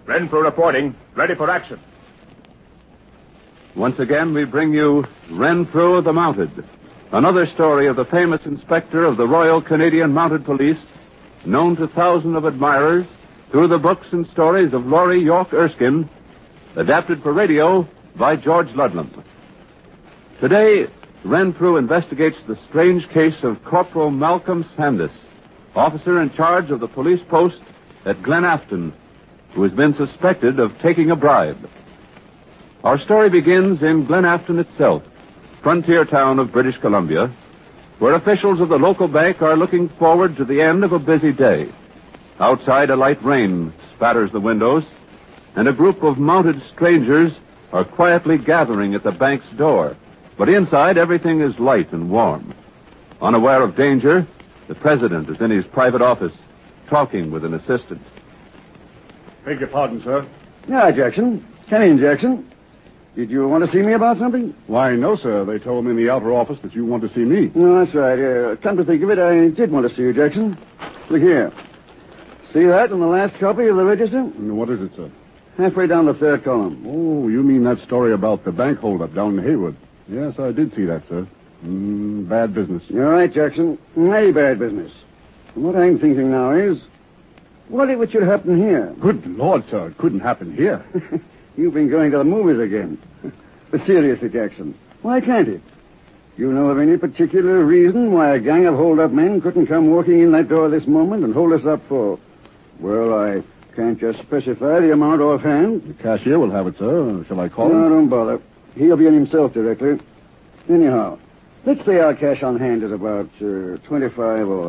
Renfrew reporting. Ready for action. Once again, we bring you Renfrew the Mounted, another story of the famous inspector of the Royal Canadian Mounted Police, known to thousands of admirers through the books and stories of Laurie York Erskine, adapted for radio by George Ludlam. Today, Renfrew investigates the strange case of Corporal Malcolm Sandus, officer in charge of the police post at Glen Afton, who has been suspected of taking a bribe. Our story begins in Glen Afton itself, frontier town of British Columbia, where officials of the local bank are looking forward to the end of a busy day. Outside, a light rain spatters the windows, and a group of mounted strangers are quietly gathering at the bank's door. But inside, everything is light and warm. Unaware of danger, the president is in his private office, talking with an assistant. Beg your pardon, sir. Yeah, Jackson. Come in, Jackson. Did you want to see me about something? Why, no, sir. They told me in the outer office that you want to see me. No, that's right. Come to think of it, I did want to see you, Jackson. Look here. See that in the last copy of the register? What is it, sir? Halfway down the third column. Oh, you mean that story about the bank holdup down in Haywood? Yes, I did see that, sir. Bad business. You're right, Jackson. Mighty bad business. And what I'm thinking now is, what if it should happen here? Good Lord, sir. It couldn't happen here. You've been going to the movies again. But seriously, Jackson, why can't it? Do you know of any particular reason why a gang of hold-up men couldn't come walking in that door this moment and hold us up for... Well, I can't just specify the amount offhand. The cashier will have it, sir. Shall I call him? No, don't bother. He'll be in himself directly. Anyhow, let's say our cash on hand is about $25,000 or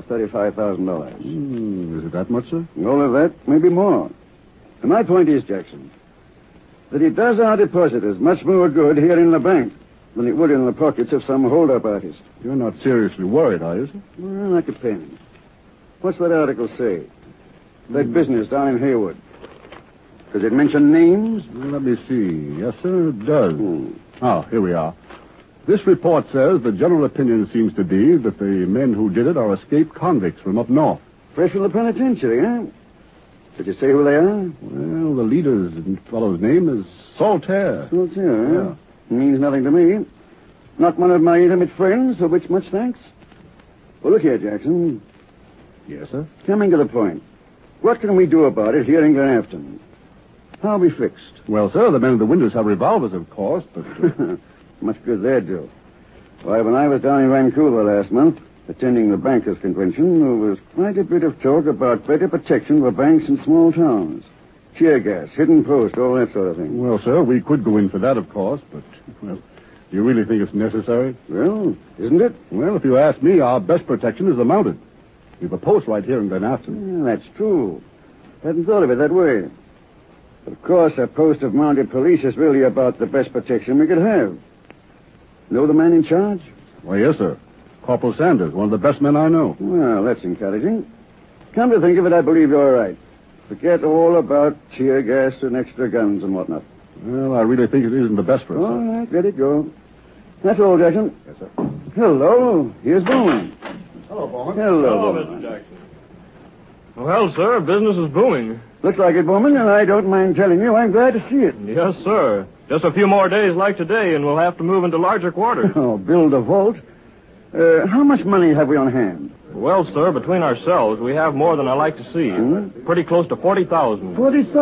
$35,000. Is it that much, sir? All of that, maybe more. And my point is, Jackson, that it does our depositors much more good here in the bank than it would in the pockets of some hold-up artist. You're not seriously worried, are you, sir? Well, that depends. What's that article say? That business down in Haywood. Does it mention names? Well, let me see. Yes, sir, it does. Oh, here we are. This report says the general opinion seems to be that the men who did it are escaped convicts from up north. Fresh from the penitentiary, huh? Did you say who they are? Well, the leader's fellow's name is Saltaire. Saltaire, yeah. Huh? Means nothing to me. Not one of my intimate friends, for which much thanks. Well, look here, Jackson. Yes, sir? Coming to the point. What can we do about it here in Glen Afton? How are we fixed? Well, sir, the men at the windows have revolvers, of course, but... Much good they'd do. Why, when I was down in Vancouver last month, attending the bankers' convention, there was quite a bit of talk about better protection for banks in small towns. Tear gas, hidden post, all that sort of thing. Well, sir, we could go in for that, of course, but, well, do you really think it's necessary? Well, isn't it? Well, if you ask me, our best protection is the mounted. We've a post right here in Glen Afton. Yeah, that's true. Hadn't thought of it that way. But of course, a post of mounted police is really about the best protection we could have. Know the man in charge? Why, yes, sir. Corporal Sanders, one of the best men I know. Well, that's encouraging. Come to think of it, I believe you're right. Forget all about tear gas and extra guns and whatnot. Well, I really think it isn't the best for us. All right, let it go. That's all, Jackson. Yes, sir. Hello. Here's Bowman. Hello, Bowman. Hello, Mr. Jackson. Well, sir, business is booming. Looks like it, Bowman, and I don't mind telling you I'm glad to see it. Yes, sir. Just a few more days like today, and we'll have to move into larger quarters. Oh, build a vault. How much money have we on hand? Well, sir, between ourselves, we have more than I like to see. Pretty close to 40,000.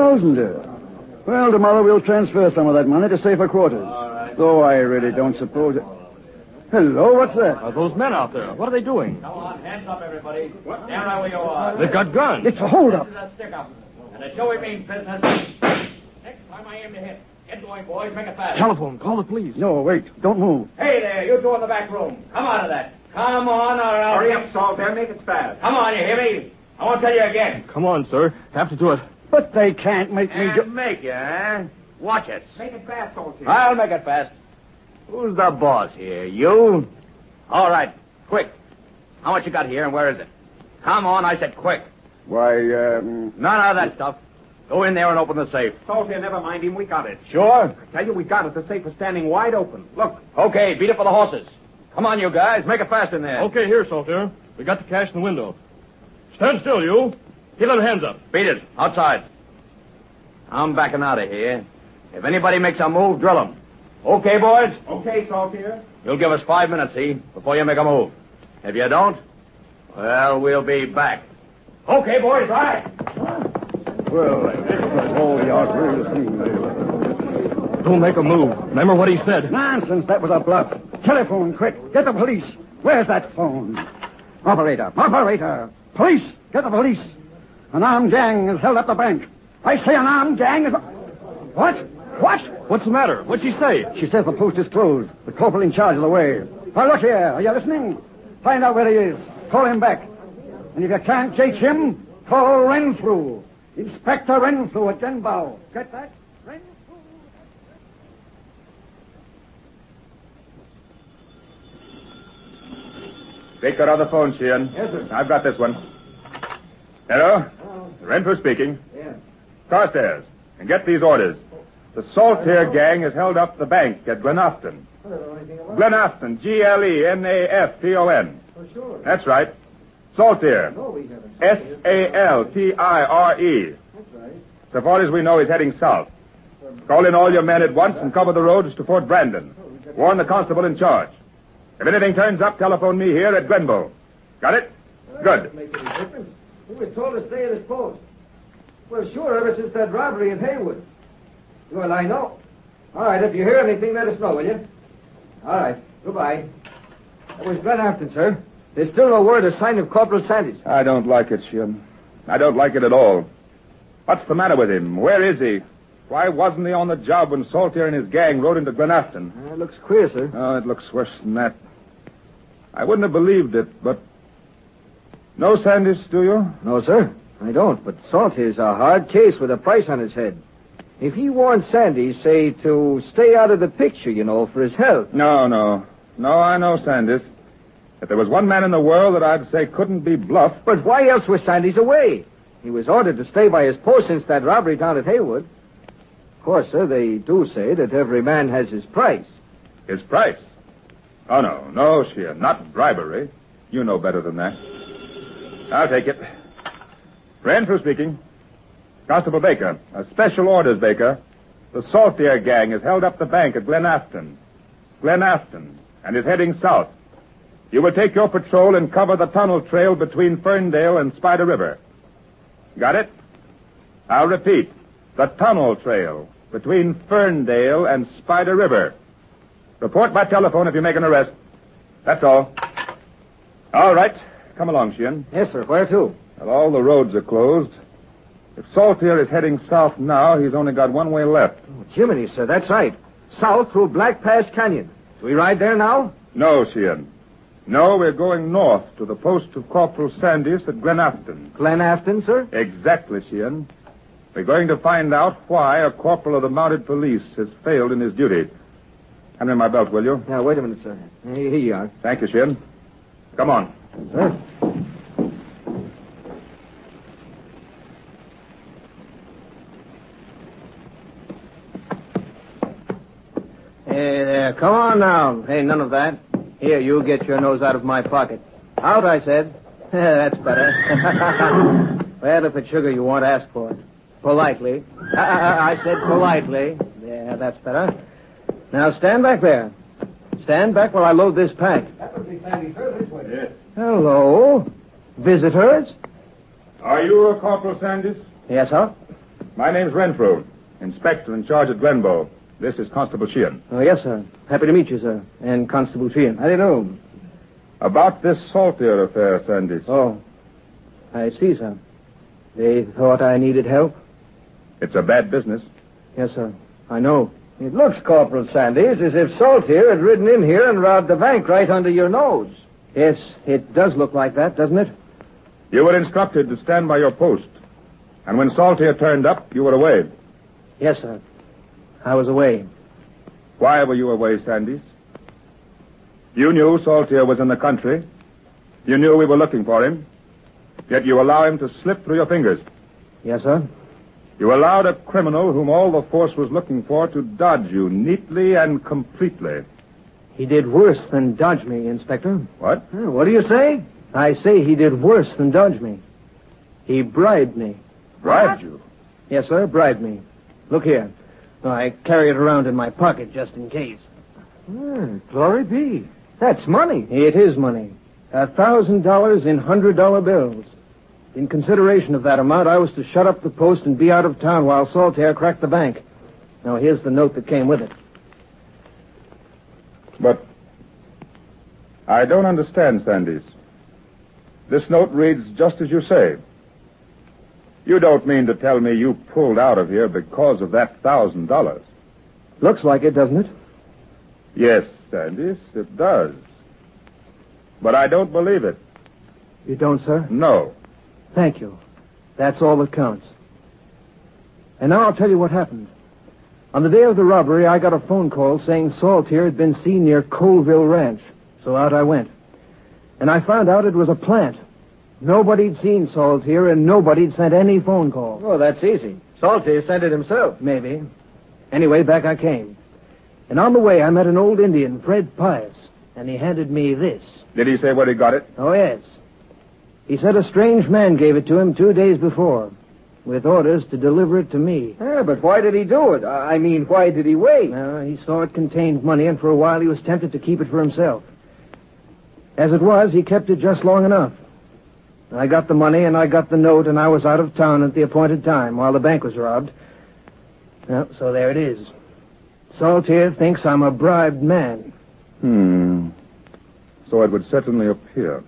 40,000. Well, tomorrow we'll transfer some of that money to safer quarters. Though I really don't suppose it. Hello, what's that? Those men out there, what are they doing? Come on, hands up, everybody. Stand right where you are. They've got guns. It's a hold-up. This is a stick-up. And the showy means business. Next time I aim to hit. Get going, boys. Make it fast. Telephone. Call the police. No, wait. Don't move. Hey there, you two in the back room. Come out of that. Come on, or else... Hurry up, Saltaire. Make it fast. Come on, you hear me? I won't tell you again. Come on, sir. Have to do it. But they can't make me do... Make you, eh? Watch it. Make it fast, Saltaire. I'll make it fast. Who's the boss here? You? All right. Quick. How much you got here, and where is it? Come on, I said quick. Why, None of that stuff. Go in there and open the safe. Saltaire, never mind him. We got it. Sure? I tell you, we got it. The safe is standing wide open. Look. Okay, beat it for the horses. Come on, you guys. Make it fast in there. Okay, here, Saltaire. We got the cash in the window. Stand still, you. Get them hands up. Beat it. Outside. I'm backing out of here. If anybody makes a move, drill them. Okay, boys? Okay, Saltier. You'll give us 5 minutes, see, before you make a move. If you don't, well, we'll be back. Okay, boys, right. Well, that's all the outrageous thing. Don't make a move. Remember what he said. Nonsense, that was a bluff. Telephone, quick. Get the police. Where's that phone? Operator. Police, get the police. An armed gang has held up the bank. I say an armed gang is... What? What's the matter? What'd she say? She says the post is closed. The corporal in charge is away. Now, look here. Are you listening? Find out where he is. Call him back. And if you can't catch him, call Renfrew. Inspector Renfrew at Glenbow. Get that? Renfrew. Baker on the phone, Sheehan. Yes, sir. I've got this one. Hello? Renfrew speaking. Yes. Carstairs. And get these orders. The Saltier gang has held up the bank at Glenafton. Glenafton, Glenafton. For sure. That's right. Saltier. No, we haven't. Saltire. That's right. So far as we know, he's heading south. Call in all your men at once and cover the roads to Fort Brandon. Warn the constable in charge. If anything turns up, telephone me here at Glenbow. Got it? Good. Make any difference. He was told to stay at his post. Well, sure, ever since that robbery in Haywood. Well, I know. All right, if you hear anything, let us know, will you? All right. Goodbye. That was Glenafton, sir. There's still no word or sign of Corporal Sandys. I don't like it, Sheehan. I don't like it at all. What's the matter with him? Where is he? Why wasn't he on the job when Saltier and his gang rode into Glenafton? It looks queer, sir. Oh, it looks worse than that. I wouldn't have believed it, but... No Sandys, do you? No, sir. I don't, but Saltier's a hard case with a price on his head. If he warned Sandys, say, to stay out of the picture, you know, for his health. No, I know Sandys. If there was one man in the world that I'd say couldn't be bluffed... But why else was Sandys away? He was ordered to stay by his post since that robbery down at Haywood. Of course, sir, they do say that every man has his price. His price? Oh, no, Sheehan, not bribery. You know better than that. I'll take it. Renfrew speaking. Constable Baker, special orders, Baker. The Saltier gang has held up the bank at Glenafton, and is heading south. You will take your patrol and cover the tunnel trail between Ferndale and Spider River. Got it? I'll repeat. The tunnel trail between Ferndale and Spider River. Report by telephone if you make an arrest. That's all. All right. Come along, Sheehan. Yes, sir. Where to? Well, all the roads are closed. If Saltier is heading south now, he's only got one way left. Oh, Jiminy, sir, that's right. South through Black Pass Canyon. Do we ride there now? No, Sheehan. No, we're going north to the post of Corporal Sandys at Glenafton. Glenafton, sir? Exactly, Sheehan. We're going to find out why a corporal of the mounted police has failed in his duty. Hand me my belt, will you? Now, wait a minute, sir. Here you are. Thank you, Sheehan. Come on. Sir? Hey there, come on now. Hey, none of that. Here, you get your nose out of my pocket. Out, I said. That's better. Well, if it's sugar you want, ask for it. Politely. I said politely. Yeah, that's better. Now, stand back there. Stand back while I load this pack. That would be Sandy this way. Yes. Hello. Visitors? Are you Corporal Sandys? Yes, sir. My name's Renfrew, inspector in charge at Glenbow. This is Constable Sheehan. Oh, yes, sir. Happy to meet you, sir. And Constable Sheehan. How do you know? About this Saltier affair, Sandys. Oh, I see, sir. They thought I needed help? It's a bad business. Yes, sir. I know. It looks, Corporal Sandys, as if Saltier had ridden in here and robbed the bank right under your nose. Yes, it does look like that, doesn't it? You were instructed to stand by your post. And when Saltier turned up, you were away. Yes, sir. I was away. Why were you away, Sandys? You knew Saltier was in the country. You knew we were looking for him. Yet you allow him to slip through your fingers. Yes, sir. You allowed a criminal whom all the force was looking for to dodge you neatly and completely. He did worse than dodge me, Inspector. What? What do you say? I say he did worse than dodge me. He bribed me. Bribed you? Yes, sir, bribed me. Look here. I carry it around in my pocket just in case. Glory be. That's money. It is money. $1,000 in $100 bills. In consideration of that amount, I was to shut up the post and be out of town while Saltaire cracked the bank. Now, here's the note that came with it. But I don't understand, Sandys. This note reads just as you say. You don't mean to tell me you pulled out of here because of that $1,000. Looks like it, doesn't it? Yes, Sandys, it does. But I don't believe it. You don't, sir? No. Thank you. That's all that counts. And now I'll tell you what happened. On the day of the robbery, I got a phone call saying Saltaire had been seen near Colville Ranch. So out I went. And I found out it was a plant. Nobody'd seen Saltaire, and nobody'd sent any phone call. Oh, that's easy. Saltaire sent it himself. Maybe. Anyway, back I came. And on the way, I met an old Indian, Fred Pius, and he handed me this. Did he say where he got it? Oh, yes. He said a strange man gave it to him 2 days before, with orders to deliver it to me. Yeah, but why did he do it? I mean, why did he wait? He saw it contained money, and for a while he was tempted to keep it for himself. As it was, he kept it just long enough. I got the money, and I got the note, and I was out of town at the appointed time while the bank was robbed. Well, so there it is. Saltaire thinks I'm a bribed man. So it would certainly appear.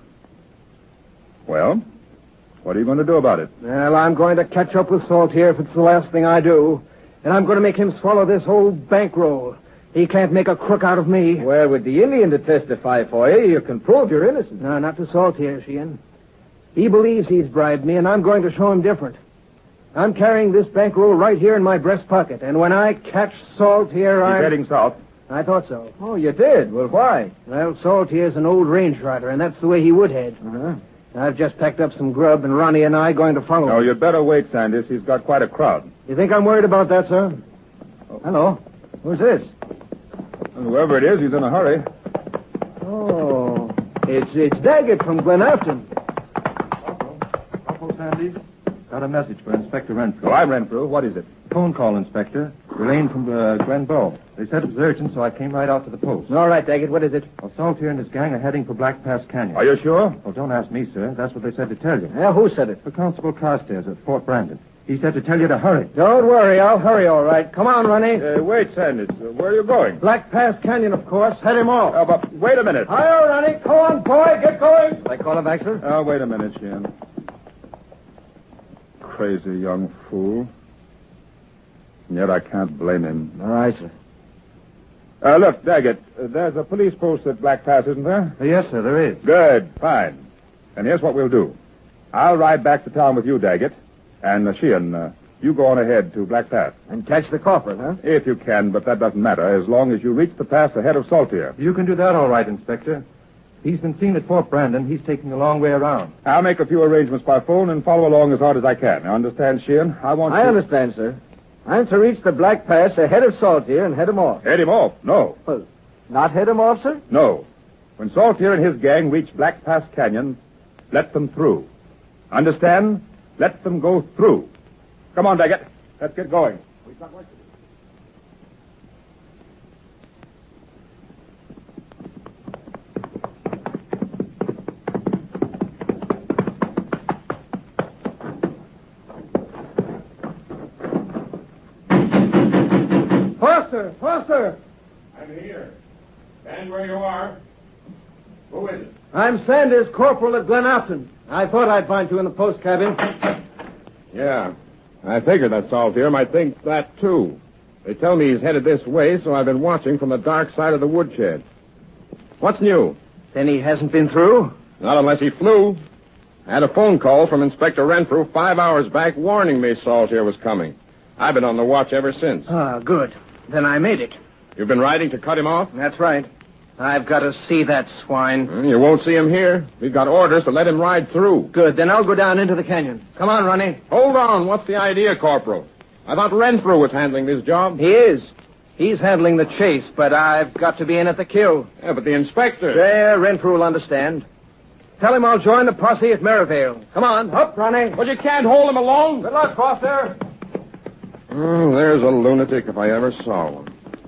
Well, what are you going to do about it? Well, I'm going to catch up with Saltaire if it's the last thing I do. And I'm going to make him swallow this whole bankroll. He can't make a crook out of me. Well, with the Indian to testify for you, you can prove you're innocent. No, not to Saltaire, Sheehan. He believes he's bribed me, and I'm going to show him different. I'm carrying this bankroll right here in my breast pocket, and when I catch Saltaire, He's heading south. I thought so. Oh, you did? Well, why? Well, Saltaire's an old range rider, and that's the way he would head. Uh-huh. I've just packed up some grub, and Ronnie and I are going to follow No, him. you'd better wait, Sandys. He's got quite a crowd. You think I'm worried about that, sir? Oh. Hello. Who's this? And whoever it is, he's in a hurry. Oh, it's Daggett from Glen Afton. Sandys, got a message for Inspector Renfrew. Oh, I'm Renfrew. What is it? Phone call, Inspector. Relaying from Glen Bow. They said it was urgent, so I came right out to the post. All right, Daggett, what is it? Well, Saltaire and his gang are heading for Black Pass Canyon. Are you sure? Well, don't ask me, sir. That's what they said to tell you. Yeah, who said it? For Constable Carstairs at Fort Brandon. He said to tell you to hurry. Don't worry, I'll hurry all right. Come on, Ronnie. Wait, Sandys. Where are you going? Black Pass Canyon, of course. Head him off. But wait a minute. Hi, Ronnie. Come on, boy. Get going. Shall I call him back, sir? Oh, wait a minute, Sheehan. Crazy young fool. And yet I can't blame him. All right, sir. Look, Daggett, there's a police post at Black Pass, isn't there? Yes, sir, there is. Good, fine. And here's what we'll do. I'll ride back to town with you, Daggett. And, Sheehan, you go on ahead to Black Pass. And catch the culprit, huh? If you can, but that doesn't matter, as long as you reach the pass ahead of Saltaire. You can do that all right, Inspector. He's been seen at Fort Brandon. He's taking the long way around. I'll make a few arrangements by phone and follow along as hard as I can. Now, understand, Sheehan? I understand, sir. I'm to reach the Black Pass ahead of Saltaire and head him off. Head him off? No. Well, not head him off, sir? No. When Saltaire and his gang reach Black Pass Canyon, let them through. Understand? Let them go through. Come on, Daggett. Let's get going. We've got work to do. Foster! I'm here. Stand where you are. Who is it? I'm Sanders, corporal at Glen Afton. I thought I'd find you in the post cabin. Yeah. I figured that Saltaire might think that, too. They tell me he's headed this way, so I've been watching from the dark side of the woodshed. What's new? Then he hasn't been through? Not unless he flew. I had a phone call from Inspector Renfrew 5 hours back warning me Saltaire was coming. I've been on the watch ever since. Ah, good. Then I made it. You've been riding to cut him off? That's right. I've got to see that swine. You won't see him here. We've got orders to let him ride through. Good. Then I'll go down into the canyon. Come on, Ronnie. Hold on. What's the idea, Corporal? I thought Renfrew was handling this job. He is. He's handling the chase, but I've got to be in at the kill. Yeah, but the inspector... There, Renfrew will understand. Tell him I'll join the posse at Merivale. Come on, up, Ronnie. But you can't hold him alone. Good luck, Foster. There's a lunatic if I ever saw one.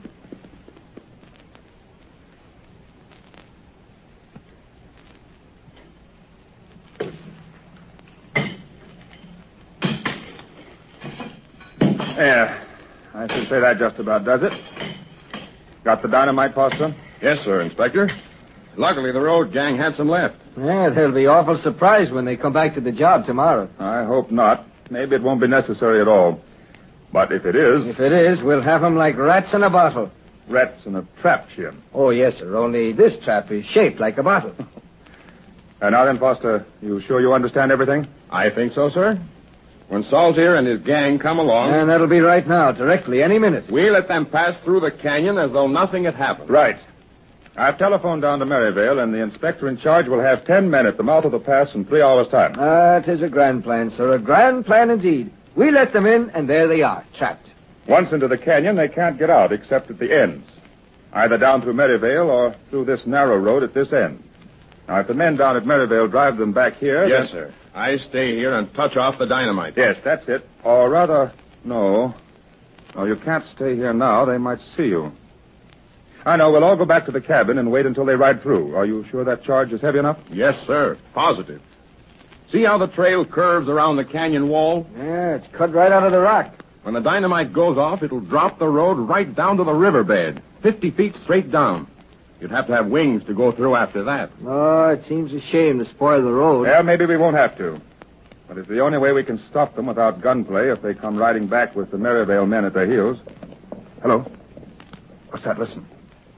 Yeah, I should say that just about does it. Got the dynamite, Foster? Yes, sir, Inspector. Luckily, the road gang had some left. Yeah, they'll be awful surprised when they come back to the job tomorrow. I hope not. Maybe it won't be necessary at all. But if it is... If it is, we'll have 'em like rats in a bottle. Rats in a trap, Shin. Oh, yes, sir. Only this trap is shaped like a bottle. Now then, Foster, you sure you understand everything? I think so, sir. When Saltier and his gang come along... And that'll be right now, directly, any minute. We let them pass through the canyon as though nothing had happened. Right. I've telephoned down to Maryvale, and the inspector in charge will have 10 men at the mouth of the pass in 3 hours' time. That is a grand plan, sir. A grand plan indeed. We let them in, and there they are, trapped. Once into the canyon, they can't get out except at the ends. Either down through Maryvale or through this narrow road at this end. Now, if the men down at Maryvale drive them back here... Yes, sir. I stay here and touch off the dynamite. Yes, that's it. Or rather, no. No, you can't stay here now. They might see you. I know. We'll all go back to the cabin and wait until they ride through. Are you sure that charge is heavy enough? Yes, sir. Positive. See how the trail curves around the canyon wall? Yeah, it's cut right out of the rock. When the dynamite goes off, it'll drop the road right down to the riverbed, 50 feet straight down. You'd have to have wings to go through after that. Oh, it seems a shame to spoil the road. Yeah, maybe we won't have to. But it's the only way we can stop them without gunplay if they come riding back with the Maryvale men at their heels. Hello? What's that? Listen.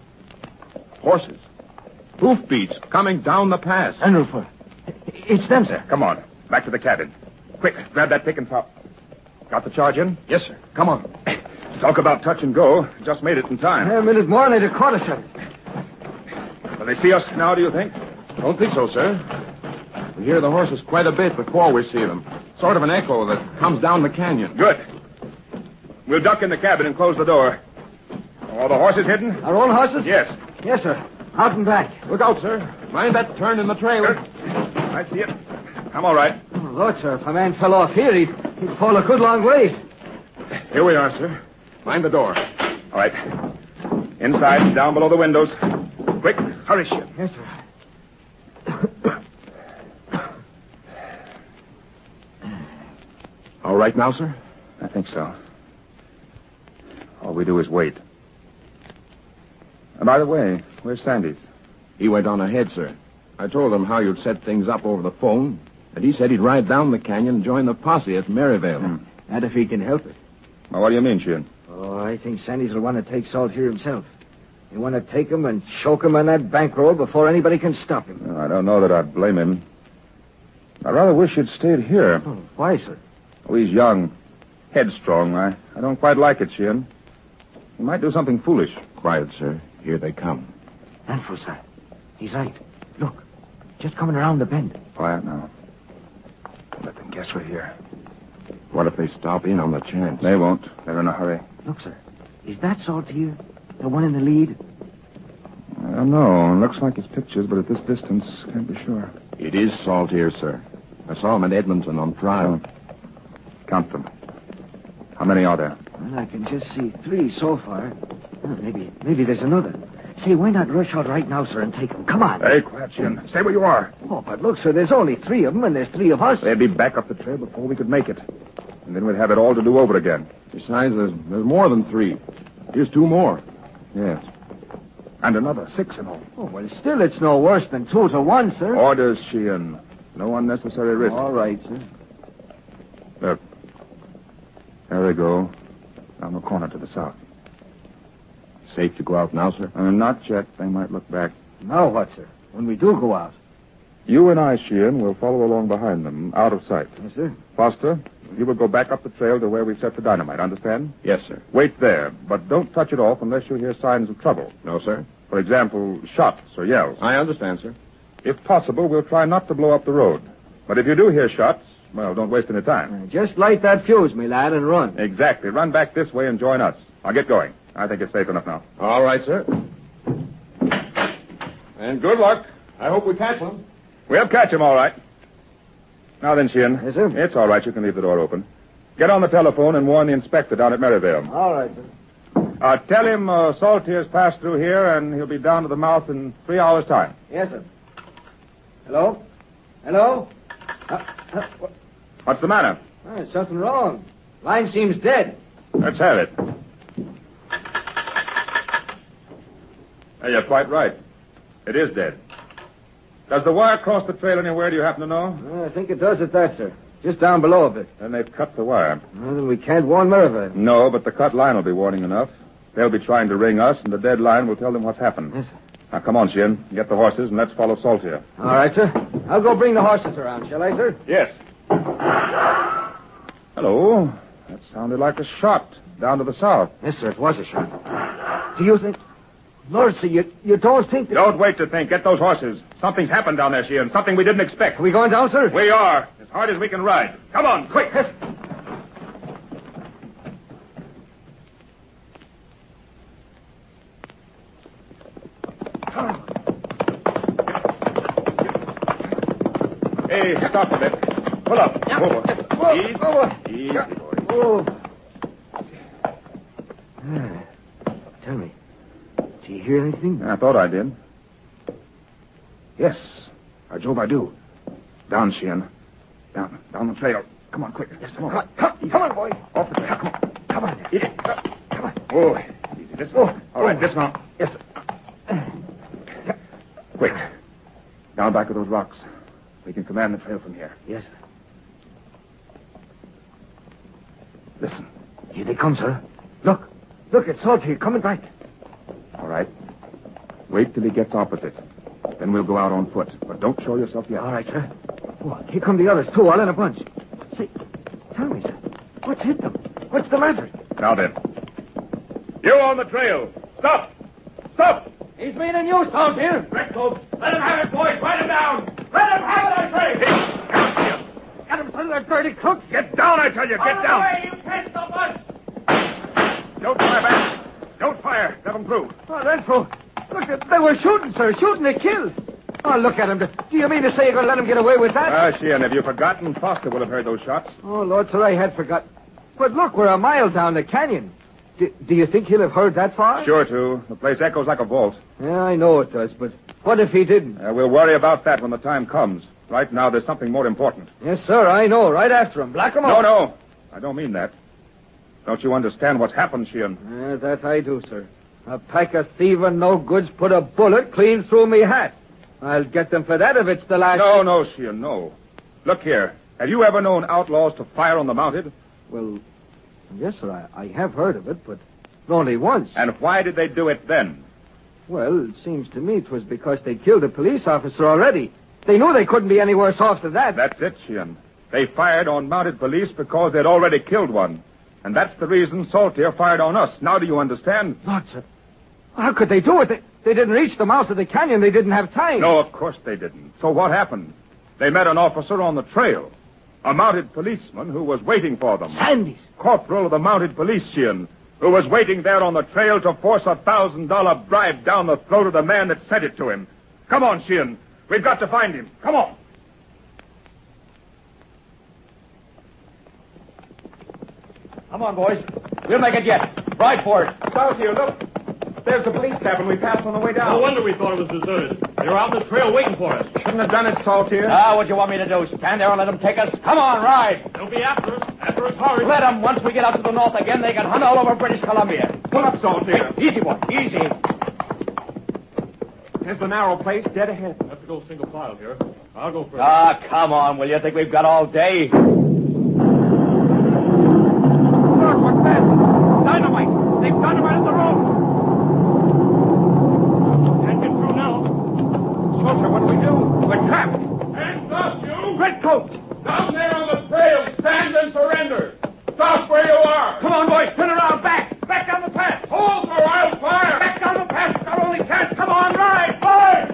Horses. Hoofbeats coming down the pass. Enruffer. It's them, sir. Come on. Back to the cabin. Quick, grab that pick and pop. Got the charge in? Yes, sir. Come on. Talk about touch and go. Just made it in time. A minute more and they'd have caught us, sir. Will they see us now, do you think? Don't think so, sir. We hear the horses quite a bit before we see them. Sort of an echo that comes down the canyon. Good. We'll duck in the cabin and close the door. Are the horses hidden? Our own horses? Yes. Yes, sir. Out and back. Look out, sir. Mind that turn in the trail. I see it. I'm all right. Oh, Lord, sir, if a man fell off here, he'd fall a good long ways. Here we are, sir. Mind the door. All right. Inside, down below the windows. Quick, hurry, Ship. Yes, sir. All right now, sir? I think so. All we do is wait. And by the way, where's Sandys? He went on ahead, sir. I told him how you'd set things up over the phone, and he said he'd ride down the canyon and join the posse at Maryvale. And if he can help it. Now, what do you mean, Sheehan? Oh, I think Sandys will want to take Salt here himself. He'll want to take him and choke him on that bankroll before anybody can stop him. Well, I don't know that I'd blame him. I rather wish he'd stayed here. Oh, why, sir? Oh, he's young. Headstrong. I don't quite like it, Sheehan. He might do something foolish. Quiet, sir. Here they come. Handful, sir. He's right. Look. Just coming around the bend. Quiet now. Let them guess we're here. What if they stop in on the chance? They won't. They're in a hurry. Look, sir. Is that Saltier? The one in the lead? I don't know. It looks like his pictures, but at this distance, can't be sure. It is Saltier, sir. I saw him at Edmonton on trial. Count them. How many are there? Well, I can just see 3 so far. Oh, maybe there's another. Say, why not rush out right now, sir, and take them? Come on. Hey, quiet, Shin. Stay where you are. Oh, but look, sir, there's only 3 of them, and there's 3 of us. They'd be back up the trail before we could make it. And then we'd have it all to do over again. Besides, there's more than 3. Here's 2 more. Yes. And another 6 in all. Oh, well, still it's no worse than 2 to 1, sir. Orders, Sheehan. No unnecessary risk. All right, sir. Look. There they go. Down the corner to the south. Safe to go out now, sir? Not yet. They might look back. Now what, sir? When we do go out? You and I, Sheehan, will follow along behind them, out of sight. Yes, sir. Foster, you will go back up the trail to where we set the dynamite, understand? Yes, sir. Wait there, but don't touch it off unless you hear signs of trouble. No, sir. For example, shots or yells. I understand, sir. If possible, we'll try not to blow up the road. But if you do hear shots, well, don't waste any time. Just light that fuse, me lad, and run. Exactly. Run back this way and join us. I'll get going. I think it's safe enough now. All right, sir. And good luck. I hope we catch them. We'll catch him, all right. Now then, Sheehan. Yes, sir. It's all right. You can leave the door open. Get on the telephone and warn the inspector down at Maryvale. All right, sir. Tell him Saltier's passed through here, and he'll be down to the mouth in 3 hours' time. Yes, sir. Hello? Hello? What's the matter? There's something wrong. Line seems dead. Let's have it. Hey, you're quite right. It is dead. Does the wire cross the trail anywhere, do you happen to know? I think it does at that, sir. Just down below a bit. Then they've cut the wire. Well, then we can't warn Merivale. No, but the cut line will be warning enough. They'll be trying to ring us, and the dead line will tell them what's happened. Yes, sir. Now, come on, Sheehan. Get the horses, and let's follow Saltier. All right, sir. I'll go bring the horses around, shall I, sir? Yes. Hello. That sounded like a shot down to the south. Yes, sir, it was a shot. Do you think... Lord, sir, you don't think that... Don't wait to think. Get those horses. Something's happened down there, Sheehan. Something we didn't expect. Are we going down, sir? We are. As hard as we can ride. Come on, quick. Yes. Hey, stop a bit. Pull up. Yeah. Whoa. Easy. Whoa. Easy, boy. Oh. Tell me, do you hear anything? I thought I did. Yes. By Jove, I do. Down, Sheehan. Down the trail. Come on, quick. Yes, come on. Come on, boy. Off the trail. Come on. Come on. Eat it. Come on. Oh, easy. Dismount. All right, dismount. Yes, sir. Quick. Down back of those rocks. We can command the trail from here. Yes, sir. Listen. Here they come, sir. Look, it's Saltier coming back. All right. Wait till he gets opposite. Then we'll go out on foot. But don't show yourself yet. All right, sir. Oh, here come the others, too, all in a bunch. Say, tell me, sir, what's hit them? What's the matter? Now then. You on the trail. Stop! Stop! He's meaning you, Saltier. Redcoat, let him have it, boys. Write him down. Let him have it, I say. Get him, son of a dirty crook. Get down, I tell you. Get down. You can't stop us. Don't fire back. Don't fire. Let them through. Oh, Renfrew. Look, they were shooting, sir. Shooting to kill. Oh, look at him. Do you mean to say you're going to let him get away with that? Sheehan, have you forgotten? Foster would have heard those shots. Oh, Lord, sir, I had forgotten. But look, we're a mile down the canyon. Do you think he'll have heard that far? Sure to. The place echoes like a vault. Yeah, I know it does, but what if he didn't? We'll worry about that when the time comes. Right now, there's something more important. Yes, sir, I know. Right after him. Black him up. No. I don't mean that. Don't you understand what's happened, Sheehan? That I do, sir. A pack of thieving no-goods put a bullet clean through me hat. I'll get them for that if it's the last... No, Sheehan, no. Look here. Have you ever known outlaws to fire on the mounted? Well, yes, sir, I have heard of it, but only once. And why did they do it then? Well, it seems to me it was because they killed a police officer already. They knew they couldn't be any worse off than that. That's it, Sheehan. They fired on mounted police because they'd already killed one. And that's the reason Saltier fired on us. Now do you understand? Lord, sir. How could they do it? They didn't reach the mouth of the canyon. They didn't have time. No, of course they didn't. So what happened? They met an officer on the trail. A mounted policeman who was waiting for them. Sandys. Corporal of the mounted police, Sheehan, who was waiting there on the trail to force a $1,000 bribe down the throat of the man that sent it to him. Come on, Sheehan. We've got to find him. Come on. Come on, boys. We'll make it yet. Ride for it. Saltier, look. There's the police cabin we passed on the way down. No wonder we thought it was deserted. They were out in the trail waiting for us. Shouldn't have done it, Saltier. What do you want me to do? Stand there and let them take us? Come on, ride. They'll be after us hard. Let them. Once we get out to the north again, they can hunt all over British Columbia. Pull up, Saltier. Easy, boy. Easy. There's the narrow place dead ahead. I have to go single file here. I'll go first. Come on, will you? Think we've got all day? Look, what's that? Dynamite. They've dynamited the road. Can't get through now. Saltier, what do we do? We're trapped. Hands up, you! Redcoat! Down there on the trail, stand and surrender. Stop where you are. Come on, boys. Turn around. Back down the path. Hold or I'll fire. Back down the path. It's our only chance. Come on, ride. Fire!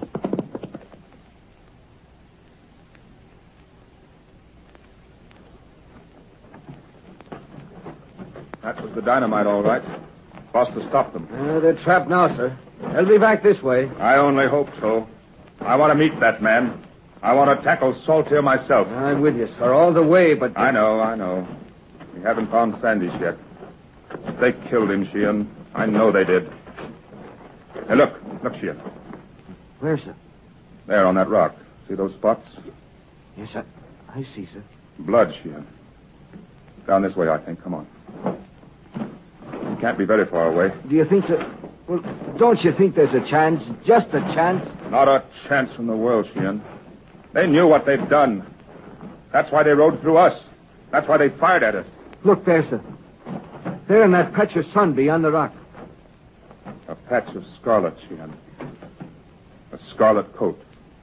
That was the dynamite, all right. Foster stopped them. They're trapped now, sir. They'll be back this way. I only hope so. I want to meet that man. I want to tackle Saltier myself. I'm with you, sir, all the way, but... I know. We haven't found Sandys yet. They killed him, Sheehan. I know they did. Hey, look, Sheehan. Where, sir? There on that rock. See those spots? Yes, I see, sir. Blood, Sheehan. Down this way, I think. Come on. You can't be very far away. Do you think that... Well, don't you think there's a chance? Just a chance? Not a chance in the world, Sheehan. They knew what they'd done. That's why they rode through us. That's why they fired at us. Look there, sir. There in that patch of sun beyond the rock. A patch of scarlet, Sheehan. A scarlet coat.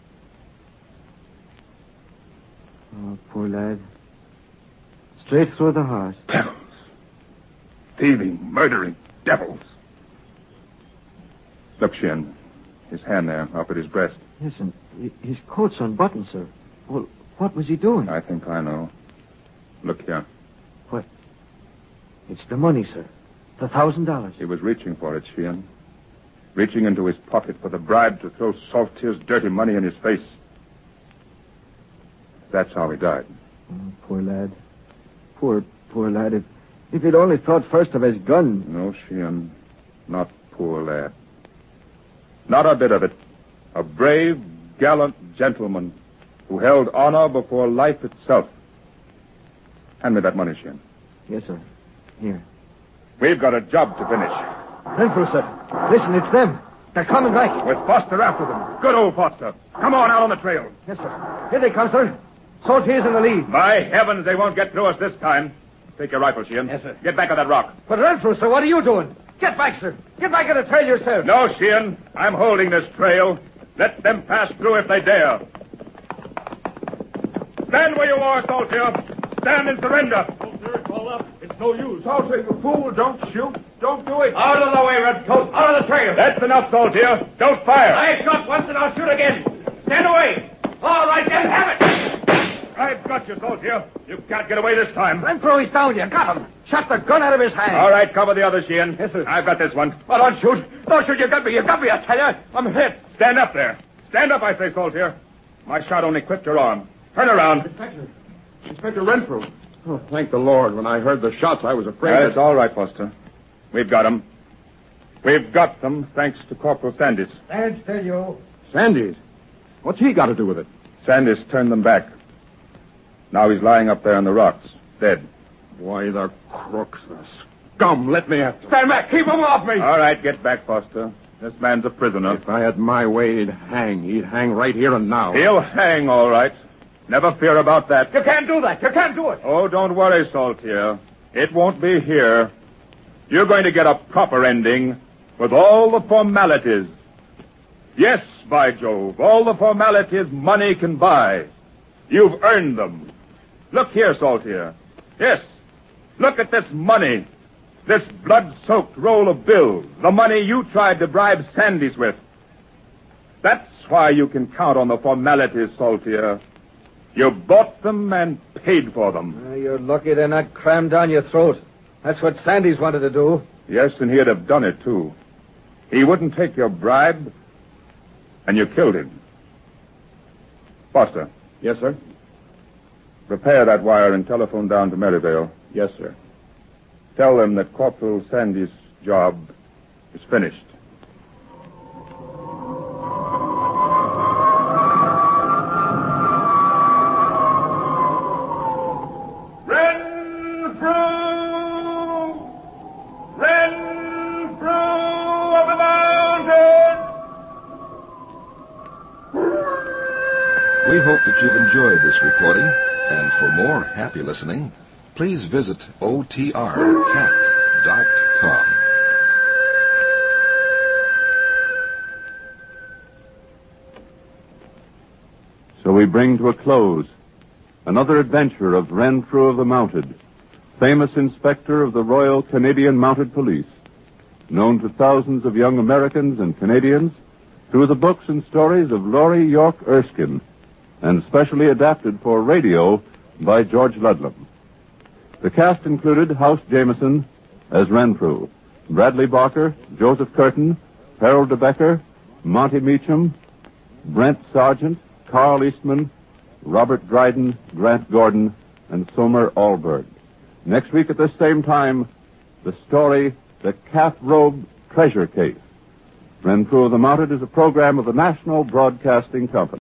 Oh, poor lad. Straight through the heart. Devils. Thieving, murdering devils. Look, Sheehan. His hand there, up at his breast. Yes, and his coat's unbuttoned, sir. Well, what was he doing? I think I know. Look here. What? It's the money, sir. The $1,000. He was reaching for it, Sheehan. Reaching into his pocket for the bribe to throw Saltier's dirty money in his face. That's how he died. Oh, poor lad. Poor lad. If he'd only thought first of his gun. No, Sheehan. Not poor lad. Not a bit of it. A brave, gallant gentleman who held honor before life itself. Hand me that money, Sheehan. Yes, sir. Here. We've got a job to finish. Renfrew, sir. Listen, it's them. They're coming back. With Foster after them. Good old Foster. Come on out on the trail. Yes, sir. Here they come, sir. Saltier's in the lead. By heavens, they won't get through us this time. Take your rifle, Sheehan. Yes, sir. Get back on that rock. But Renfrew, sir, what are you doing? Get back, sir. Get back on the trail yourself. No, Sheehan. I'm holding this trail. Let them pass through if they dare. Stand where you are, Saltier. Stand and surrender. Saltier, call up. It's no use. Saltier, you fool. Don't shoot. Don't do it. Out of the way, Redcoat. Out of the trail. That's enough, Saltier. Don't fire. I shot once and I'll shoot again. Stand away. All right, then, have it. I've got you, Saltier. You can't get away this time. Renfrew, he's down. You got him. Shot the gun out of his hand. All right, cover the other, Sheehan. Yes, sir. I've got this one. Oh, don't shoot. Don't shoot. You got me. You got me, I tell you. I'm hit. Stand up there. Stand up, I say, Saltier. My shot only clipped your arm. Turn around. Inspector Renfrew. Oh, thank the Lord. When I heard the shots, I was afraid. That's all right, Foster. We've got them. We've got them, thanks to Corporal Sandys. Stand still, you. Sandys? What's he got to do with it? Sandys turned them back. Now he's lying up there on the rocks, dead. Why, the crooks, the scum. Let me at them. Stand back. Keep him off me. All right, get back, Foster. This man's a prisoner. If I had my way, he'd hang. He'd hang right here and now. He'll hang, all right. Never fear about that. You can't do that. You can't do it. Oh, don't worry, Saltier. It won't be here. You're going to get a proper ending with all the formalities. Yes, by Jove, all the formalities money can buy. You've earned them. Look here, Saltier. Yes, look at this money. This blood-soaked roll of bills. The money you tried to bribe Sandys with. That's why you can count on the formalities, Saltier. You bought them and paid for them. You're lucky they're not crammed down your throat. That's what Sandys wanted to do. Yes, and he'd have done it, too. He wouldn't take your bribe, and you killed him. Foster. Yes, sir? Prepare that wire and telephone down to Maryvale. Yes, sir. Tell them that Corporal Sandys' job is finished. We hope that you've enjoyed this recording, and for more happy listening, please visit otrcat.com. So we bring to a close another adventure of Renfrew of the Mounted, famous inspector of the Royal Canadian Mounted Police, known to thousands of young Americans and Canadians through the books and stories of Laurie York Erskine, and specially adapted for radio by George Ludlam. The cast included House Jameson as Renfrew, Bradley Barker, Joseph Curtin, Harold DeBecker, Monty Meacham, Brent Sargent, Carl Eastman, Robert Dryden, Grant Gordon, and Somer Allberg. Next week at this same time, the story, The Calf Robe Treasure Case. Renfrew of the Mounted is a program of the National Broadcasting Company.